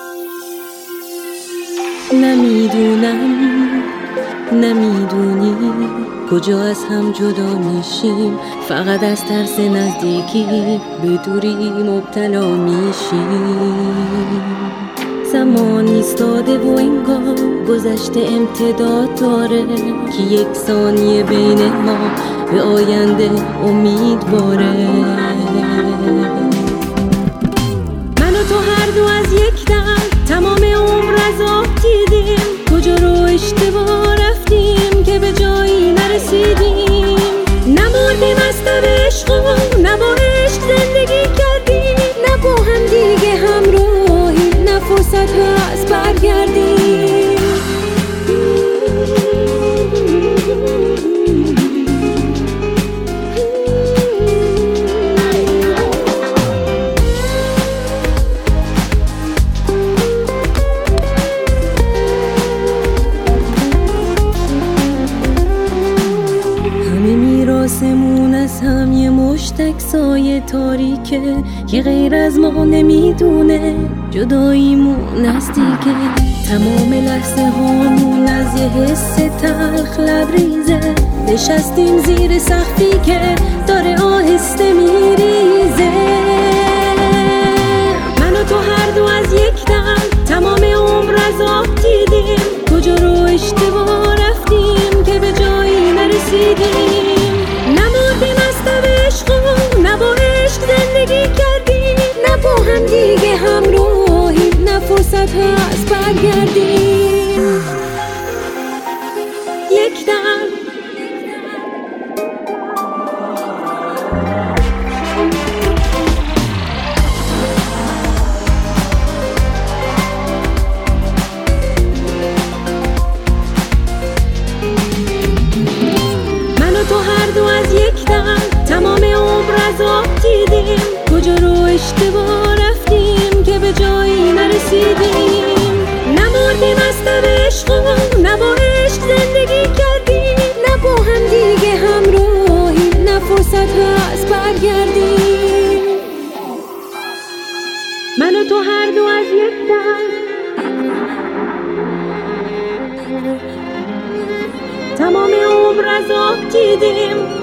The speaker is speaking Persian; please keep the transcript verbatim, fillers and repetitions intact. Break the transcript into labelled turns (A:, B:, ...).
A: نمیدونم نمیدونی کجا از هم جدا میشیم، فقط از ترس نزدیکی به دوری مبتلا میشیم. زمان ایستاده و انگار گذشته امتداد داره که یک ثانیه بین ما به آینده امید باره. من و تو هر دو از یک دم تمام عمر از آب دیدیم، کجا رو اشتباه رفتیم که به جایی نرسیدیم. نمردیم از تب عشق و نه با عشق زندگی کردیم، نه با هم دیگه همراهیم، نه فرصت هست برگردیم. میراثمون از هم یه مشتک سایه تاریکه که غیر از ما نمیدونه جداییمون نزدیکه. تمام لحظه هامون از یه حس تلخ لبریزه، نشستیم زیر سقفی که داره آهسته میریزه. من و تو هر دو از یک دم تمام عمر از آب دیدیم، کجا رو اشتباه رفتیم که به جایی نرسیدیم. نمردیم از تب عشق و نه با عشق زندگی کردیم، نه با هم دیگه همراهیم، نه فرصت هست برگردیم. یک دم تو هر دو از یک دم تمام عمر از آب دیدیم، کجا رو اشتباه رفتیم که به جایی نرسیدیم. نمردیم از تب عشق و نه با عشق زندگی کردیم، نه با هم دیگه همراهیم، نه فرصت هست برگردیم. من و تو هر دو از یک دم تمام عمر از آب دیدیم،